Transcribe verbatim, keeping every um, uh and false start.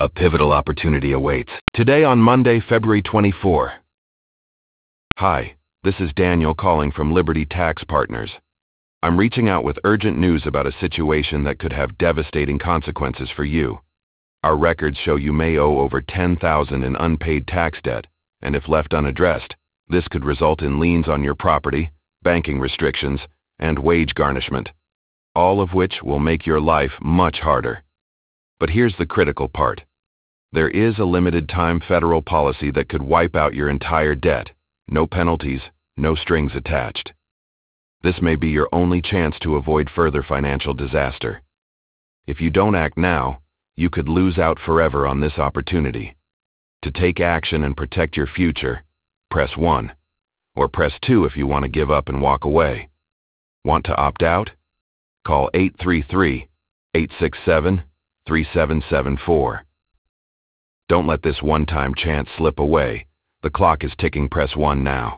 A pivotal opportunity awaits. Today on Monday, February twenty-fourth. Hi, this is Daniel calling from Liberty Tax Partners. I'm reaching out with urgent news about a situation that could have devastating consequences for you. Our records show you may owe over ten thousand dollars in unpaid tax debt, and if left unaddressed, this could result in liens on your property, banking restrictions, and wage garnishment, all of which will make your life much harder. But here's the critical part. There is a limited time federal policy that could wipe out your entire debt. No penalties, no strings attached. This may be your only chance to avoid further financial disaster. If you don't act now, you could lose out forever on this opportunity. To take action and protect your future, press one, or press two if you want to give up and walk away. Want to opt out? Call eight three three, eight six seven, three seven seven four. Don't let this one-time chance slip away. The clock is ticking. Press one now.